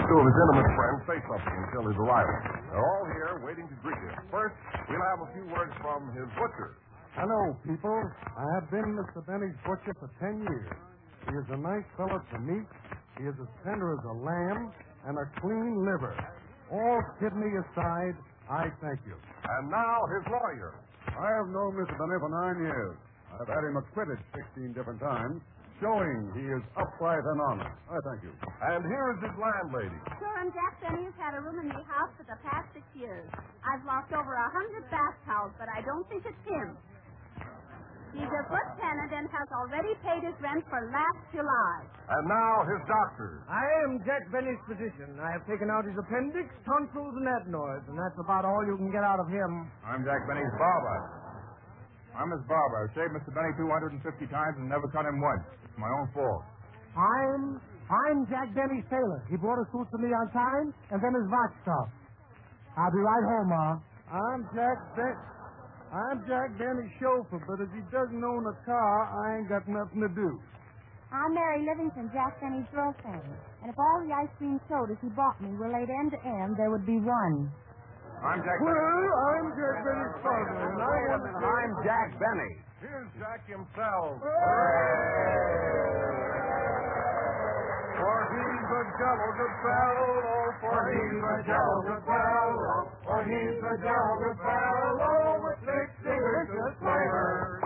two of his intimate friends say something until his arrival. They're all here waiting to greet him. First, we'll have a few words from his butcher. Hello, people. I have been Mr. Benny's butcher for 10 years. He is a nice fellow to meet. He is as tender as a lamb and a clean liver. All kidney aside, I thank you. And now his lawyer. I have known Mr. Benny for 9 years. I've had him acquitted 16 different times, showing he is upright and honest. I thank you. And here is his landlady. Sure, I'm Jack Benny, who's had a room in the house for the past 6 years. I've lost over 100 bath towels, but I don't think it's him. He's a good tenant and has already paid his rent for last July. And now his doctor. I am Jack Benny's physician. I have taken out his appendix, tonsils, and adenoids, and that's about all you can get out of him. I'm Jack Benny's barber. I'm his barber. I've shaved Mr. Benny 250 times and never cut him once. It's my own fault. I'm Jack Benny's tailor. He brought a suit to me on time, and then his watch stopped. I'll be right home, Ma. I'm Jack Benny's chauffeur, but if he doesn't own a car, I ain't got nothing to do. I'm Mary Livingston, Jack Benny's girlfriend. And if all the ice cream sodas he bought me were laid end to end, there would be one. I'm Jack Well, Benny. I'm Jack Benny's father, and I want to... I'm Jack Benny. Here's Jack himself. For he's a jello good fellow, for he's a jello good fellow, for he's a jello good fellow with 6 delicious flavors.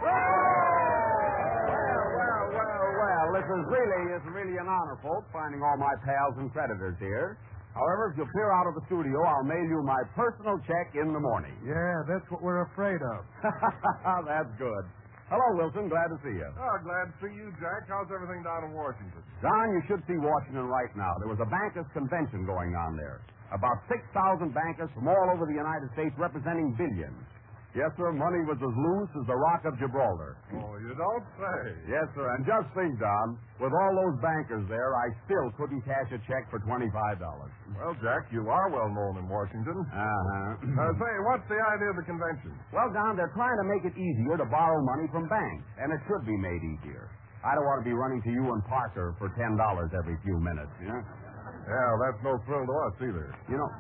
Well, this is really an honor, folks, finding all my pals and creditors here. However, if you'll clear out of the studio, I'll mail you my personal check in the morning. Yeah, that's what we're afraid of. That's good. Hello, Wilson. Glad to see you. Oh, glad to see you, Jack. How's everything down in Washington? Don, you should see Washington right now. There was a bankers' convention going on there. About 6,000 bankers from all over the United States representing billions. Yes, sir, money was as loose as the Rock of Gibraltar. Oh, you don't say. Yes, sir, and just think, Don, with all those bankers there, I still couldn't cash a check for $25. Well, Jack, you are well known in Washington. Uh-huh. Say, what's the idea of the convention? Well, Don, they're trying to make it easier to borrow money from banks, and it should be made easier. I don't want to be running to you and Parker for $10 every few minutes, you know? Yeah, that's no thrill to us either. You know,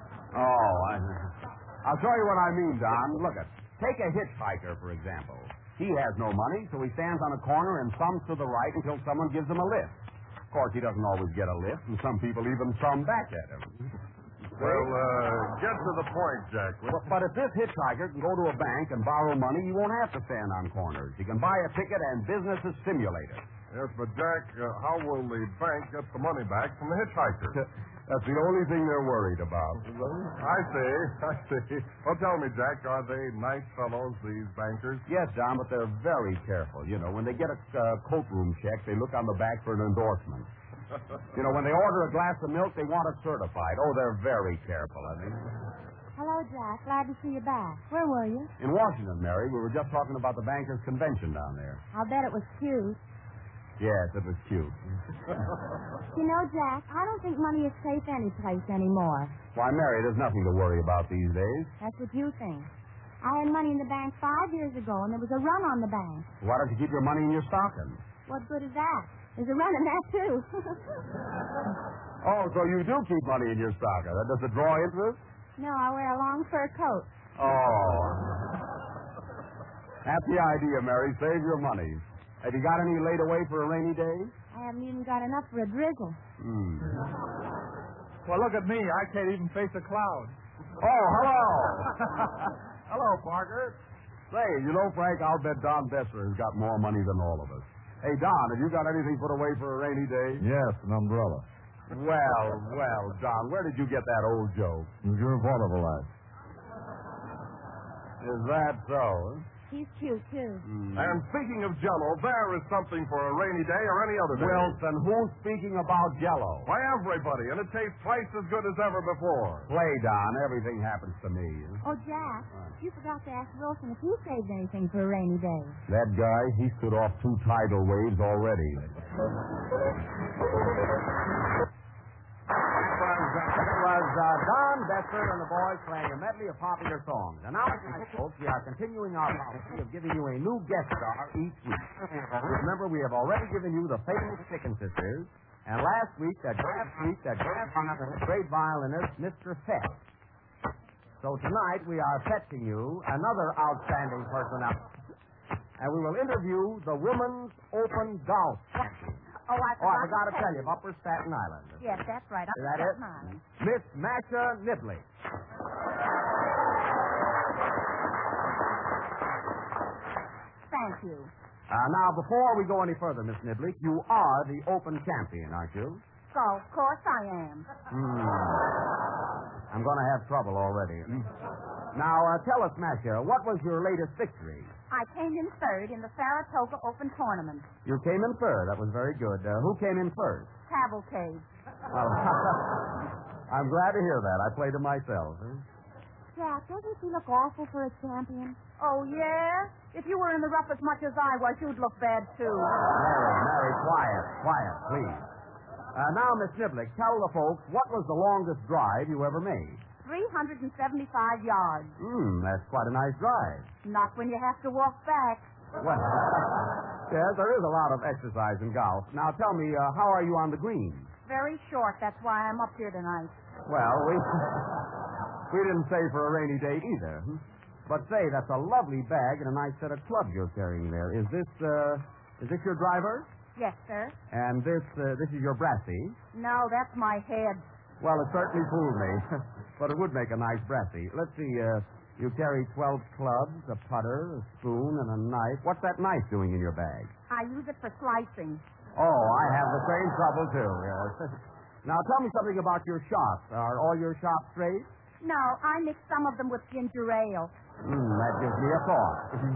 I'll show you what I mean, Don. Look it. Take a hitchhiker, for example. He has no money, so he stands on a corner and thumbs to the right until someone gives him a lift. Of course, he doesn't always get a lift, and some people even thumb back at him. Well, get to the point, Jack. But if this hitchhiker can go to a bank and borrow money, he won't have to stand on corners. He can buy a ticket and business is stimulated. Yes, but Jack, how will the bank get the money back from the hitchhiker? That's the only thing they're worried about. I see. Well, tell me, Jack, are they nice fellows, these bankers? Yes, John, but they're very careful. You know, when they get a coat room check, they look on the back for an endorsement. You know, when they order a glass of milk, they want it certified. Oh, they're very careful, I mean. Hello, Jack. Glad to see you back. Where were you? In Washington, Mary. We were just talking about the bankers' convention down there. I'll bet it was cute. Yes, it was cute. You know, Jack, I don't think money is safe any place anymore. Why, Mary, there's nothing to worry about these days. That's what you think. I had money in the bank 5 years ago, and there was a run on the bank. Why don't you keep your money in your stocking? What good is that? There's a run in that, too. Oh, so you do keep money in your stocking. Does it draw interest? No, I wear a long fur coat. Oh. That's the idea, Mary. Save your money. Have you got any laid away for a rainy day? I haven't even got enough for a drizzle. Well, look at me. I can't even face a cloud. Oh, hello. Hello, Parker. Say, you know, Frank, I'll bet Don Besser has got more money than all of us. Hey, Don, have you got anything put away for a rainy day? Yes, an umbrella. Well, Don, where did you get that old joke? It was your fault of a life. Is that so? He's cute, too. And speaking of Jell-O, there is something for a rainy day or any other day. Wilson, who's speaking about Jell-O? Why, everybody, and it tastes twice as good as ever before. Play, Don. Everything happens to me. Oh, Jack, you forgot to ask Wilson if he saved anything for a rainy day. That guy, he stood off 2 tidal waves already. That was Don Besser and the boys playing a medley of popular songs. And now, tonight, folks, we are continuing our policy of giving you a new guest star each week. Remember, we have already given you the famous Chicken Sisters, And last week, that great violinist, Mr. Fett. So tonight, we are fetching you another outstanding personality. And we will interview the Women's Open Golf Champion. Oh, I forgot to tell you, of Upper Staten Island. Yes, that's right. Is that it? Miss Masha Nibley. Thank you. Now, before we go any further, Miss Niblick, you are the Open Champion, aren't you? So, of course I am. I'm going to have trouble already. Now, tell us, Masha, what was your latest victory? I came in third in the Saratoga Open Tournament. You came in third. That was very good. Who came in first? Cavalcade. Well, I'm glad to hear that. I played it myself. Jack, doesn't he look awful for a champion? Oh, yeah? If you were in the rough as much as I was, you'd look bad, too. Mary, quiet, please. Now, Miss Niblick, tell the folks, what was the longest drive you ever made? 375 yards. That's quite a nice drive. Not when you have to walk back. Well, yes, there is a lot of exercise in golf. Now, tell me, how are you on the green? Very short. That's why I'm up here tonight. Well, we didn't say for a rainy day either. But say, that's a lovely bag and a nice set of clubs you're carrying there. Is this your driver? Yes, sir. And this is your brassy? No, that's my head. Well, it certainly fooled me. But it would make a nice brassy. Let's see, you carry 12 clubs, a putter, a spoon, and a knife. What's that knife doing in your bag? I use it for slicing. Oh, I have the same trouble, too, yes. Now, tell me something about your shots. Are all your shots straight? No, I mix some of them with ginger ale. That gives me a thought.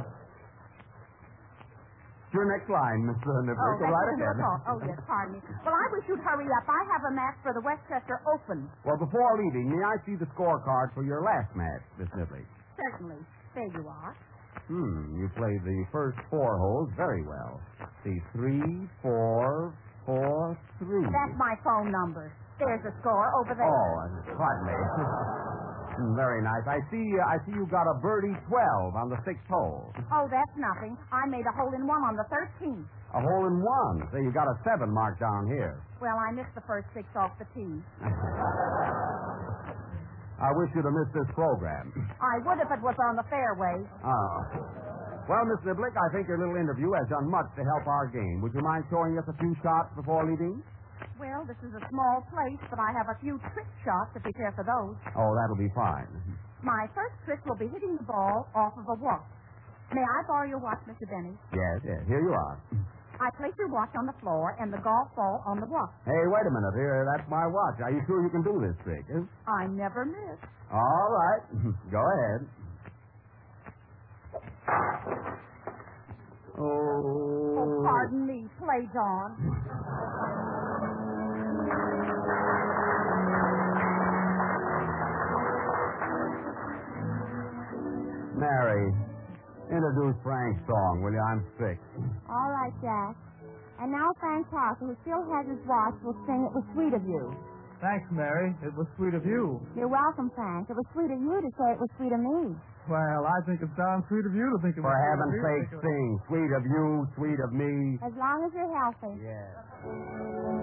Your next line, Miss Niblick. Go right ahead. Oh, yes, pardon me. Well, I wish you'd hurry up. I have a match for the Westchester Open. Well, before leaving, may I see the scorecard for your last match, Miss Niblick? Certainly. There you are. You played the first 4 holes very well. See, 3, 4, 4, 3. That's my phone number. There's the score over there. Oh, pardon me. Very nice. I see you got a birdie 12 on the 6th hole. Oh, that's nothing. I made a hole-in-one on the 13th. A hole-in-one. So you got a 7 marked down here. Well, I missed the first 6 off the tee. I wish you'd have missed this program. I would if it was on the fairway. Oh. Well, Miss Niblick, I think your little interview has done much to help our game. Would you mind showing us a few shots before leaving? Well, this is a small place, but I have a few trick shots if you care for those. Oh, that'll be fine. My first trick will be hitting the ball off of a walk. May I borrow your watch, Mr. Benny? Yes. Here you are. I place your watch on the floor and the golf ball on the walk. Hey, wait a minute. Here, that's my watch. Are you sure you can do this trick? I never miss. All right. Go ahead. Oh, pardon me. Play, John. Mary, introduce Frank's song, will you? I'm sick. All right, Jack. And now Frank Parker, who still has his watch, will sing It Was Sweet of You. Thanks, Mary. It was sweet of you. You're welcome, Frank. It was sweet of you to say it was sweet of me. Well, I think it's darn sweet of you to think it was For sweet heaven's of sake, you. sing. Sweet of you, sweet of me. As long as you're healthy. Yes.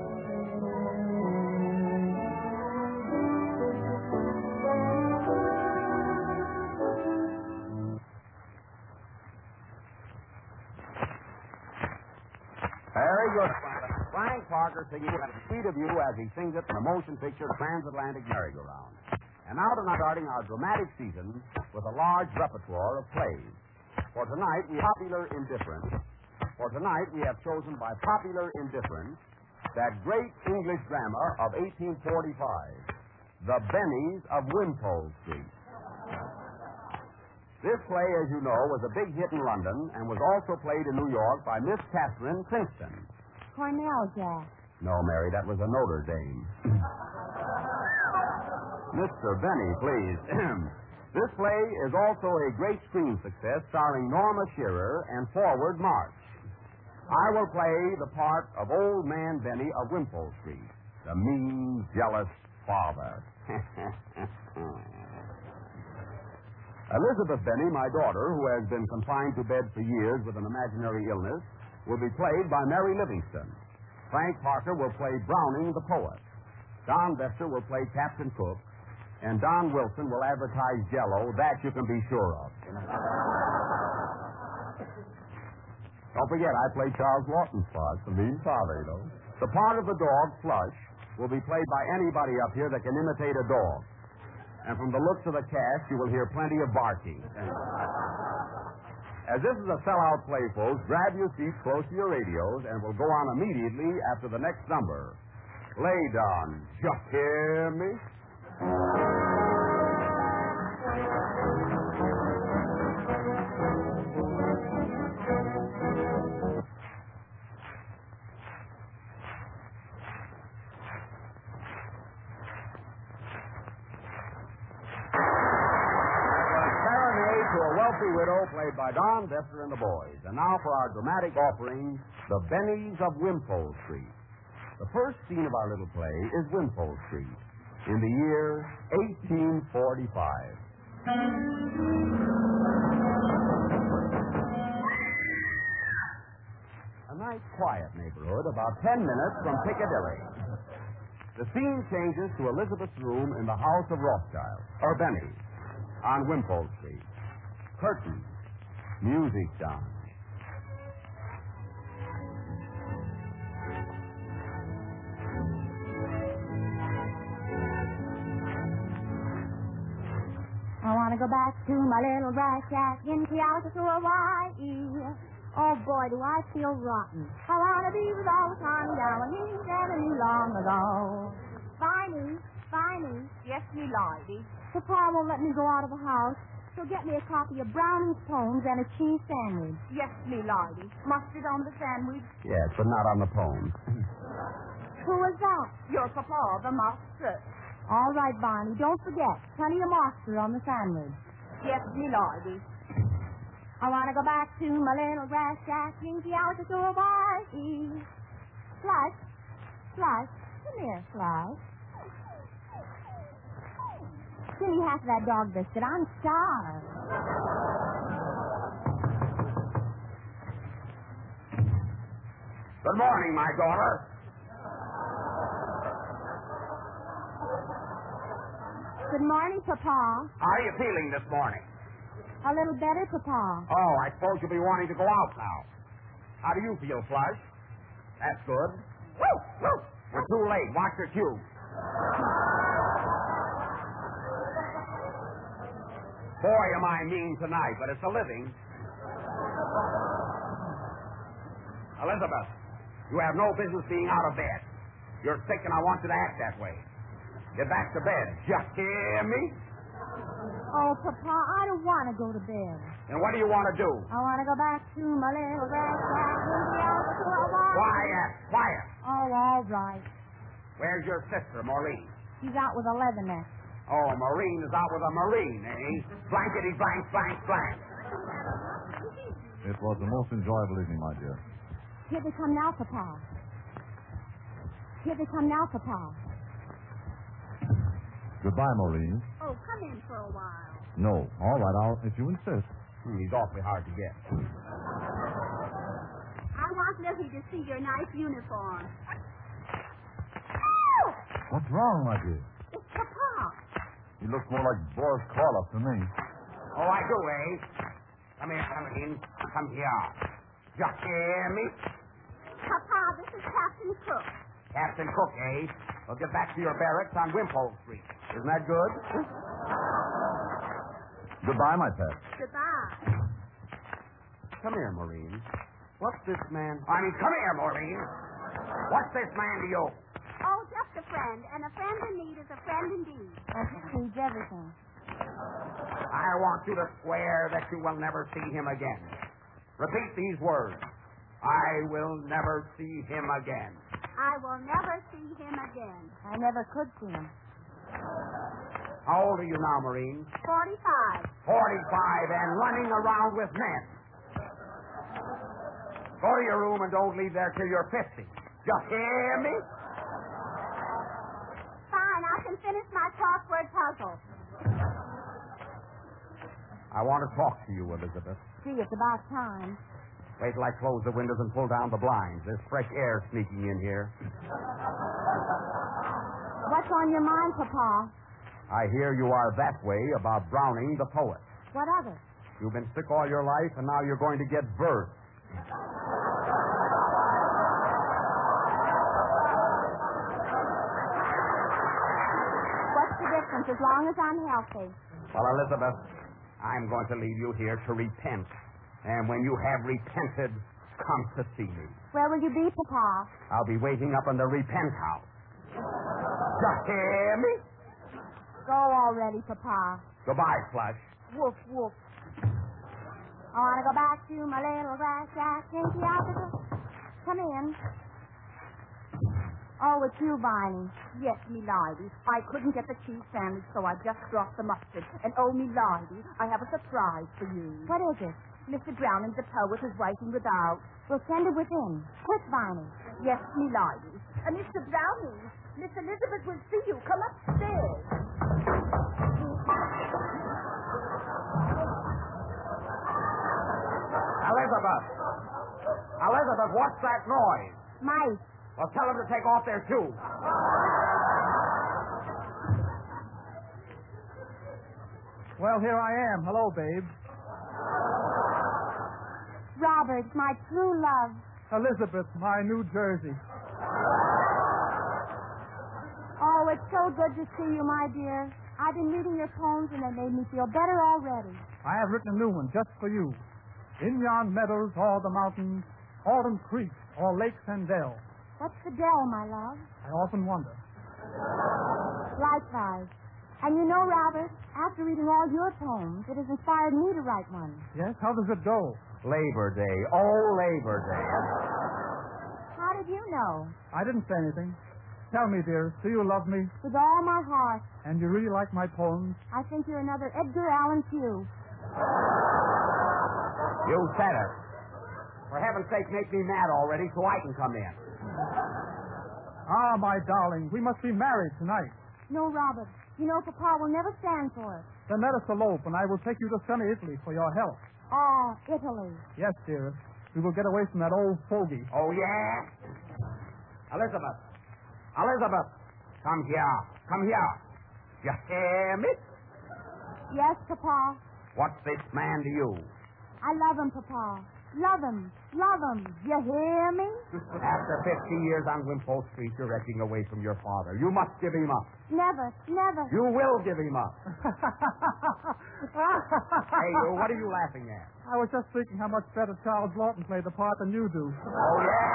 Very good. Frank Parker singing Sweet of You as he sings it in the motion picture Transatlantic Merry-Go-Round. And now tonight, starting our dramatic season with a large repertoire of plays. For tonight, we have Popular Indifference. For tonight, we have chosen by Popular Indifference that great English drama of 1845, The Bennies of Wimpole Street. This play, as you know, was a big hit in London and was also played in New York by Miss Catherine Kingston. Cornell, Jack. No, Mary, that was a Notre Dame. Mr. Benny, please. This play is also a great screen success starring Norma Shearer and Forward March. I will play the part of Old Man Benny of Wimpole Street, the mean, jealous father. Elizabeth Benny, my daughter, who has been confined to bed for years with an imaginary illness, will be played by Mary Livingston. Frank Parker will play Browning the poet. Don Vester will play Captain Cook. And Don Wilson will advertise Jell-O. That you can be sure of. Don't forget, I play Charles Lawton's part, the mean father, you know. The part of the dog, Flush, will be played by anybody up here that can imitate a dog. And from the looks of the cast, you will hear plenty of barking. As this is a sellout play, folks, grab your seats close to your radios, and we'll go on immediately after the next number. Lay down. Just hear me. Widow, played by Don Vester and the boys. And now for our dramatic offering, The Bennies of Wimpole Street. The first scene of our little play is Wimpole Street in the year 1845. A nice, quiet neighborhood about 10 minutes from Piccadilly. The scene changes to Elizabeth's room in the house of Rothschild, or Benny, on Wimpole Street. Curtain. Music down. I want to go back to my little grass shack in Keosauqua, Hawaii. Oh, boy, do I feel rotten. I want to be with all the Connie down when he never knew long ago. Finey. Yes, me lady. Papa won't let me go out of the house. So get me a copy of Browning's poems and a cheese sandwich. Yes, me lady. Mustard on the sandwich. Yes, but not on the poems. Who is that? Your papa, the master. All right, Barney. Don't forget. Plenty of mustard on the sandwich. Yes, me lady. I want to go back to my little grass shack in Keosauqua, Hawaii. Flush. Come here, Flush. Give me half of that dog biscuit. I'm starved. Good morning, my daughter. Good morning, Papa. How are you feeling this morning? A little better, Papa. Oh, I suppose you'll be wanting to go out now. How do you feel, Flush? That's good. We're too late. Watch your cue. Boy, am I mean tonight, but it's a living. Elizabeth, you have no business being out of bed. You're sick, and I want you to act that way. Get back to bed. Just hear me? Oh, Papa, I don't want to go to bed. And what do you want to do? I want to go back to my little grass shack in Keosauqua, Hawaii. Quiet. Oh, all right. Where's your sister, Maureen? She's out with a leatherneck. Oh, Maureen is out with a Marine, eh? Blankety blank, blank, blank. It was the most enjoyable evening, my dear. Here they come now, Papa. Goodbye, Maureen. Oh, come in for a while. No. All right, if you insist. He's awfully hard to get. I want Lizzie to see your nice uniform. What's wrong, my dear? It's Papa. He looks more like Boris Karloff to me. Oh, I do, eh? Come here, Marine. Come here. Just hear me? Papa, this is Captain Cook. Captain Cook, eh? Well, get back to your barracks on Wimpole Street. Isn't that good? Goodbye, my pet. Goodbye. Come here, Maureen. What's this man? Come here, Maureen. What's this man to you? Oh, just a friend, and a friend in need is a friend indeed. That includes everything. I want you to swear that you will never see him again. Repeat these words. I will never see him again. I will never see him again. I never could see him. How old are you now, Maureen? 45. 45 and running around with men. Go to your room and don't leave there till you're 50. Just hear me? Fine, I can finish my crossword puzzle. I want to talk to you, Elizabeth. Gee, it's about time. Wait till I close the windows and pull down the blinds. There's fresh air sneaking in here. What's on your mind, Papa? I hear you are that way about Browning the poet. What of it? You've been sick all your life, and now you're going to get birth. What's the difference as long as I'm healthy? Well, Elizabeth, I'm going to leave you here to repent. And when you have repented, come to see me. Where will you be, Papa? I'll be waiting up in the repent house. You hear me? Go already, Papa. Goodbye, Flush. Woof, woof. I want to go back to my little grass shack in Keokuk. Come in. Oh, it's you, Barney. Yes, me lady. I couldn't get the cheese sandwich, so I just dropped the mustard. And oh, me lady, I have a surprise for you. What is it? Mr. Browning, the poet, is waiting without. We'll send it within. Quick, Barney. Yes, me lady. Mr. Browning, Miss Elizabeth will see you. Come upstairs. Elizabeth! Elizabeth, what's that noise? Mice. Well, tell them to take off their shoes. Well, here I am. Hello, babe. Robert, my true love. Elizabeth, my New Jersey. Oh, it's so good to see you, my dear. I've been reading your poems, and they made me feel better already. I have written a new one just for you. In yon meadows, all the mountains, autumn creeks, all lakes and dells. What's the dell, my love? I often wonder. Likewise. And you know, Robert, after reading all your poems, it has inspired me to write one. Yes? How does it go? Labor Day. Oh, Labor Day. How did you know? I didn't say anything. Tell me, dearest, do you love me? With all my heart. And you really like my poems? I think you're another Edgar Allan Poe. You said it. For heaven's sake, make me mad already so I can come in. Ah, my darling, we must be married tonight. No, Robert. You know Papa will never stand for it. Then let us elope, and I will take you to sunny Italy for your health. Oh, Italy. Yes, dearest. We will get away from that old fogey. Oh, yeah? Elizabeth. Elizabeth. Come here. Come here. You hear me? Yes, Papa. What's this man to you? I love him, Papa. Love him. Love him. You hear me? After 50 years on Wimpole Street, you're edging away from your father. You must give him up. Never. Never. You will give him up. Hey, you, what are you laughing at? I was just thinking how much better Charles Lawton played the part than you do. Oh, yeah?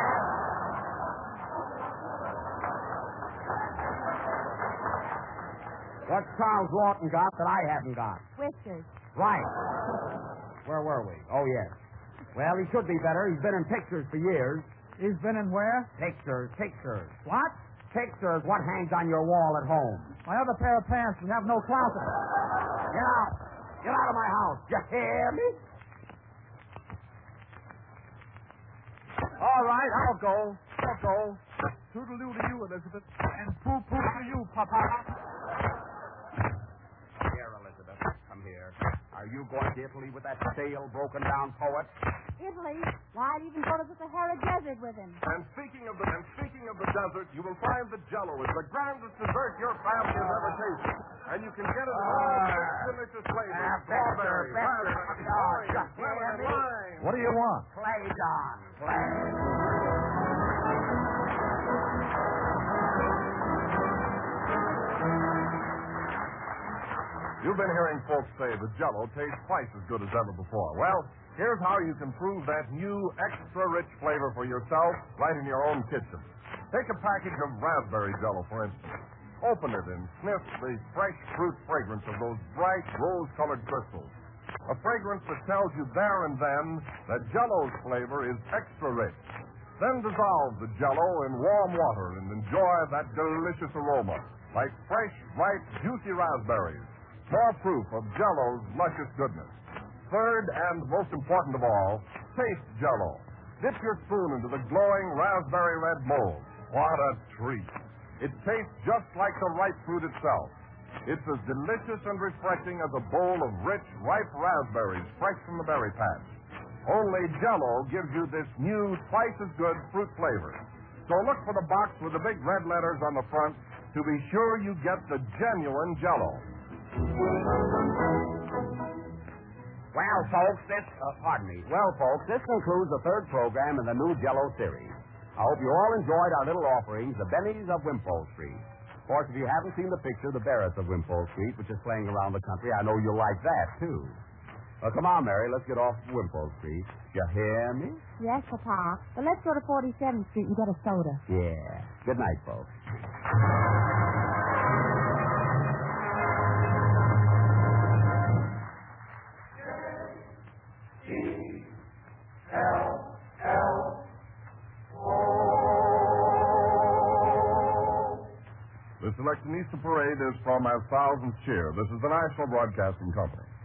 What's Charles Lawton got that I haven't got? Whiskers. Right. Where were we? Oh, yes. Well, he should be better. He's been in pictures for years. He's been in where? Pictures. What? Pictures. What hangs on your wall at home? My other pair of pants. We have no closet. Get out. Get out of my house. You hear me? All right, I'll go. Toodaloo to you, Elizabeth. And poo-poo to you, Papa. Here, Elizabeth. Come here. Are you going to Italy with that stale, broken-down poet? Italy? Why, I'd even go to the Sahara Desert with him. And speaking of the desert, you will find that Jell-O is the grandest dessert your family has ever tasted. And you can get it in all its delicious flavors. Strawberry, raspberry, orange, lemon, and lime. What do you want? Play, Don. Play. You've been hearing folks say that Jell-O tastes twice as good as ever before. Well, here's how you can prove that new extra-rich flavor for yourself right in your own kitchen. Take a package of raspberry Jell-O, for instance. Open it and sniff the fresh fruit fragrance of those bright, rose-colored crystals. A fragrance that tells you there and then that Jell-O's flavor is extra-rich. Then dissolve the Jell-O in warm water and enjoy that delicious aroma, like fresh, ripe, juicy raspberries. More proof of Jell-O's luscious goodness. Third, and most important of all, taste Jell-O. Dip your spoon into the glowing raspberry red mold. What a treat. It tastes just like the ripe fruit itself. It's as delicious and refreshing as a bowl of rich, ripe raspberries fresh from the berry patch. Only Jell-O gives you this new, twice-as-good fruit flavor. So look for the box with the big red letters on the front to be sure you get the genuine Jell-O. Well, folks, this concludes the third program in the new Jell-O series. I hope you all enjoyed our little offerings, the Bennies of Wimpole Street. Of course, if you haven't seen the picture, the Barretts of Wimpole Street, which is playing around the country, I know you'll like that, too. Well, come on, Mary, let's get off Wimpole Street. You hear me? Yes, Papa. But let's go to 47th Street and get a soda. Yeah. Good night, folks. This Electionista Parade is from As Thousands Cheer. This is the National Broadcasting Company.